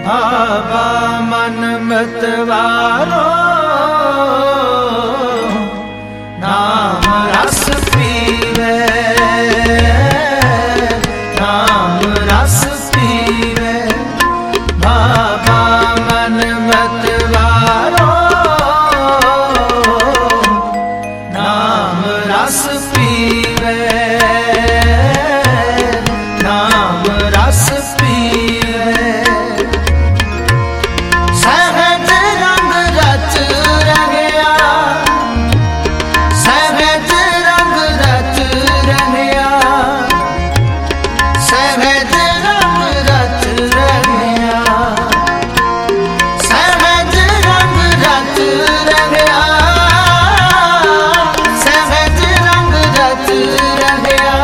भावा मन मतवारो नाम रस पीवे, नाम रस पीवे। भावा मन मतवारो नाम रस पीवे, नाम रस पीवे। सहज रंग रच रंगिया, सहज रंग रच रंगिया, सहज रंग रच रंगिया, सहज रंग रच रंगिया, सहज रंग रच रंगिया,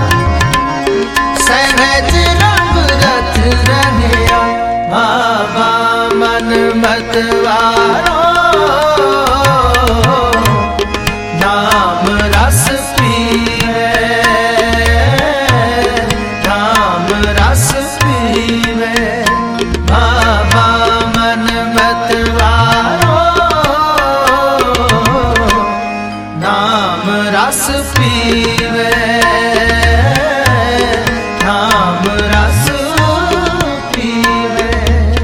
सहज रंग रच रंगिया। भावा मन मतवारो नाम रस पीवे, नाम रस पीवे। भावा मन मतवारो नाम रस पीवे, नाम रस पीवे।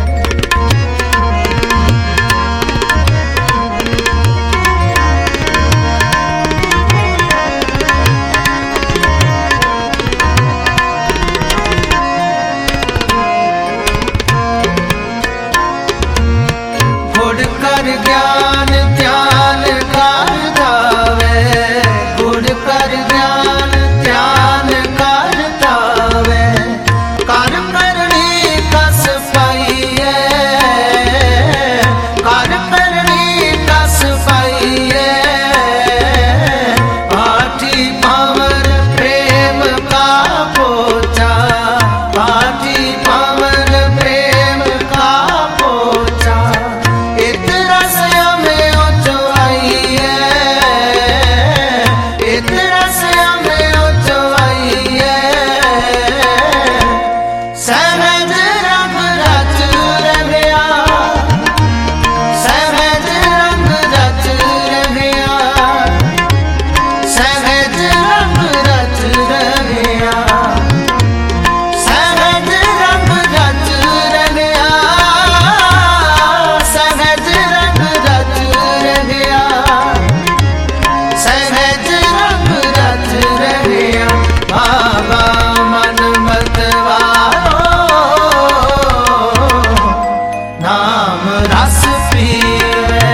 गुड़ कर ज्ञान ध्यान कर जावे, गुड़ कर ज्ञान ध्यान कर जावे। कर करनी कस पाइए, कर करनी कस पाइए। पाठी पावर प्रेम का पोचा, पाठी पावर प्रेम का पोचा। इत रस में उचवाइए, इत रस में उचवाइए। सहज रंग रच रंगिया, सहज रंग रच रंगिया, सहज रंग रच रंगिया, सहज रंग रच रंगिया, सहज रंग रच रंगिया, सहज रंग रच रंगिया। भावा मन मतवारो नाम रस पीवे,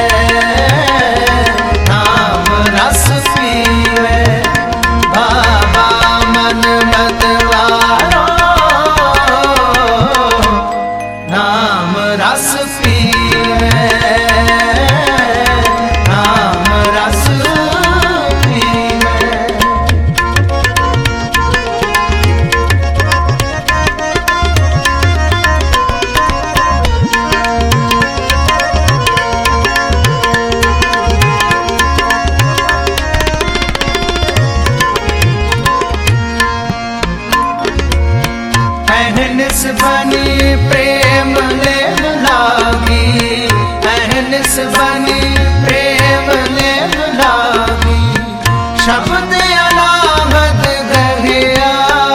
नाम रस पीवे। भावा मन मतवारो नाम रस पीवे, नाम रस पीवे। अहनिस बनी प्रेम लेन लागी, अहनिस बनी प्रेम लेन लागी। शब्द अनाहत गहिया,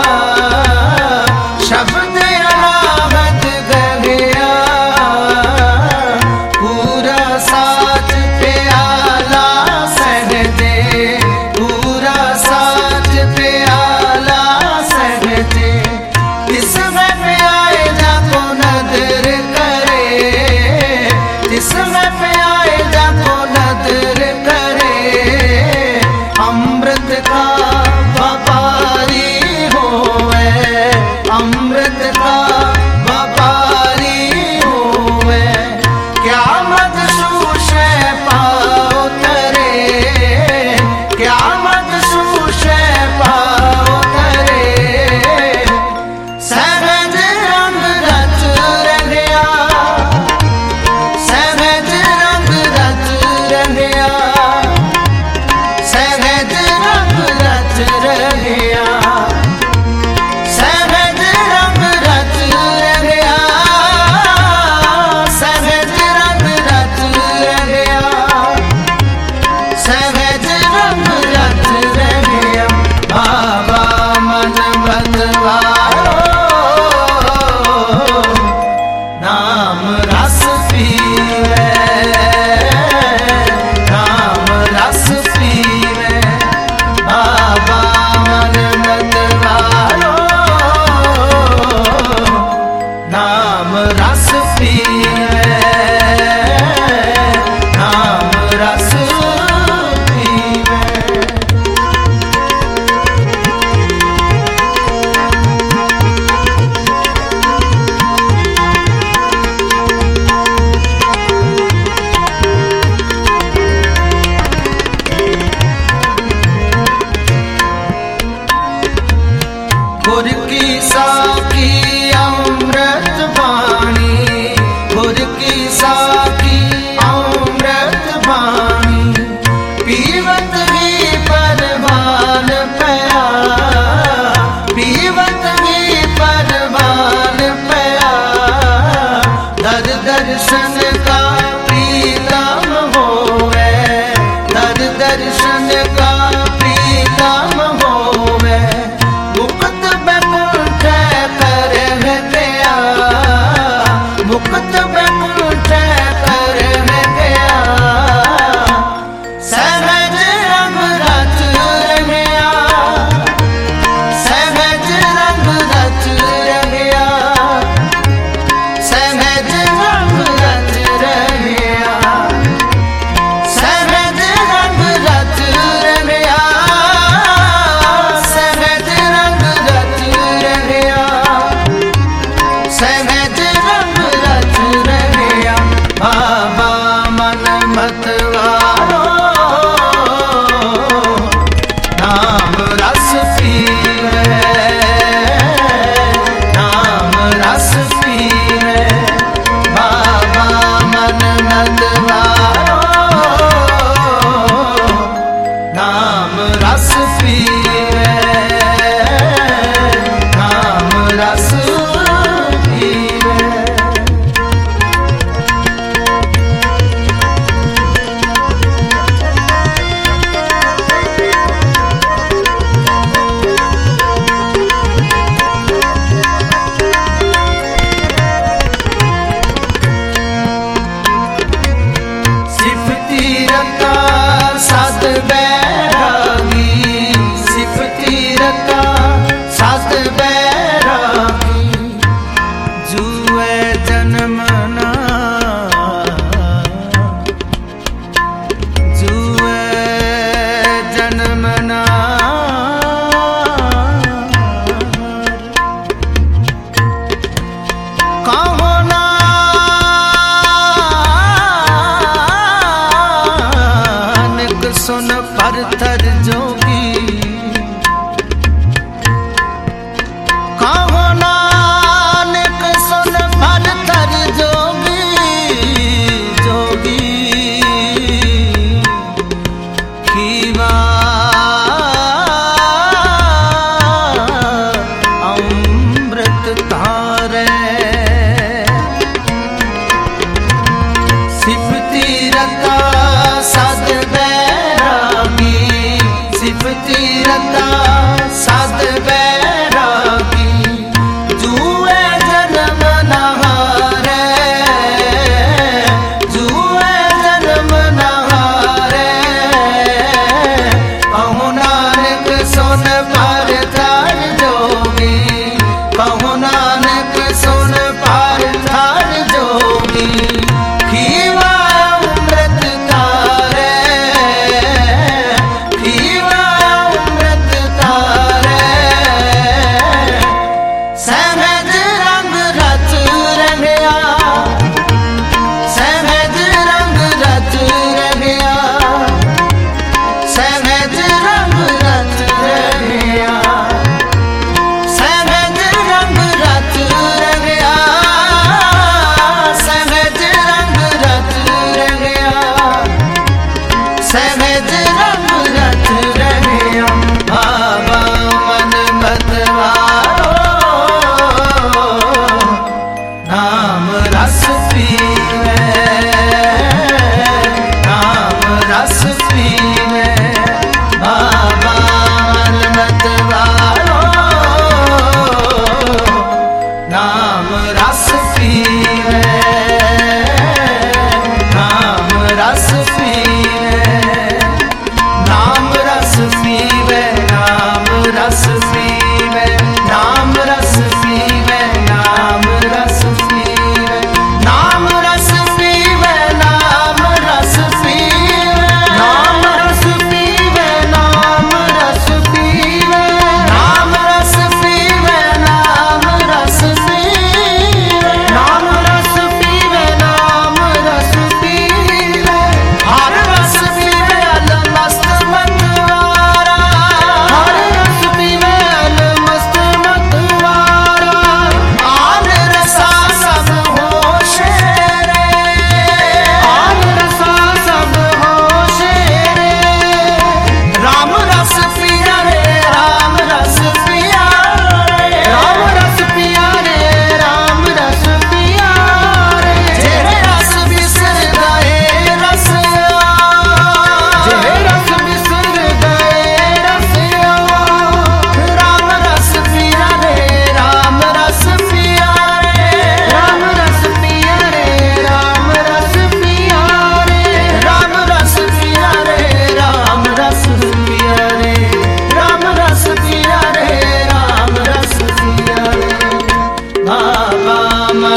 शब्द अनाहत गहिया। पूरा साथ प्याला सहजे, पूरा साथ प्याला सहजे। इसमें प्याए जाको नजर करे, इसमें प्याए जा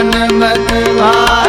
मन मत भाए।